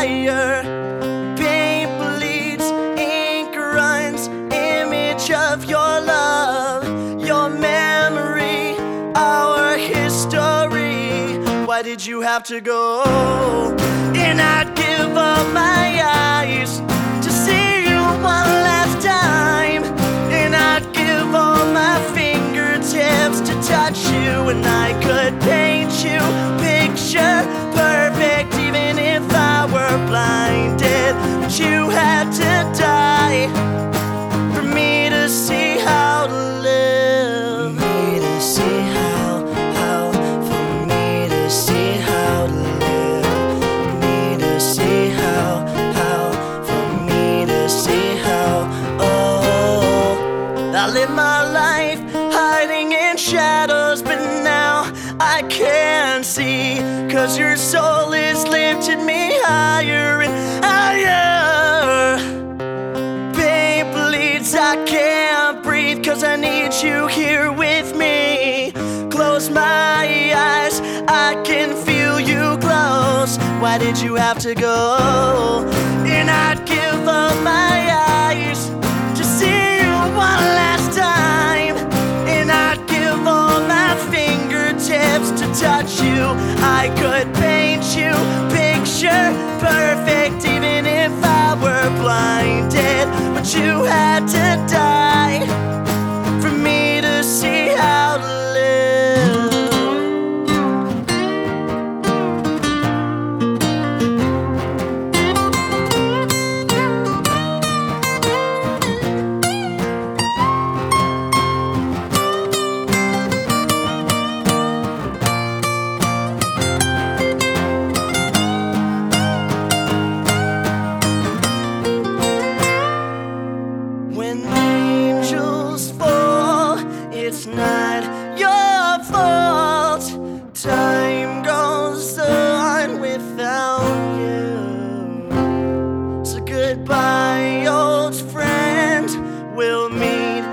fire. Paint bleeds, ink runs, image of your love, your memory, our history. Why did you have to go? And I'd give up my eyes to see you one last time, and I'd give all my fingertips to touch you, and I could paint you picture perfect even if I were blinded. But you had to die for me to see how to live. For me to see for me to see how to live. For me to see for me to see how. Oh, I live my life hiding in shadows, but now I can see, 'cause your soul has lifted me higher and higher. Pain bleeds, I can't breathe, 'cause I need you here with me. Close my eyes, I can feel you close. Why did you have to go? And I'd give up my eyes to see you one last time, and I'd give all my fingertips to touch you. I could paint you picture perfect even if I were blinded. But you had to die for me to see how to live. When angels fall, it's not your fault. Time goes on without you. So goodbye, old friend, we'll meet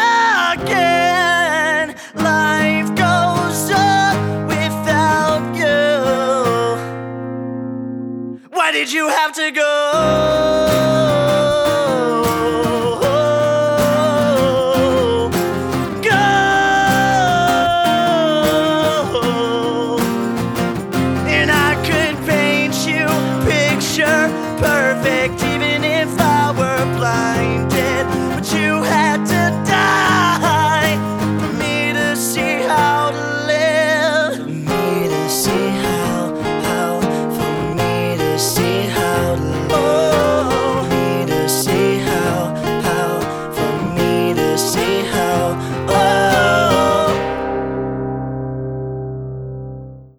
again. Life goes on without you. Why did you have to go?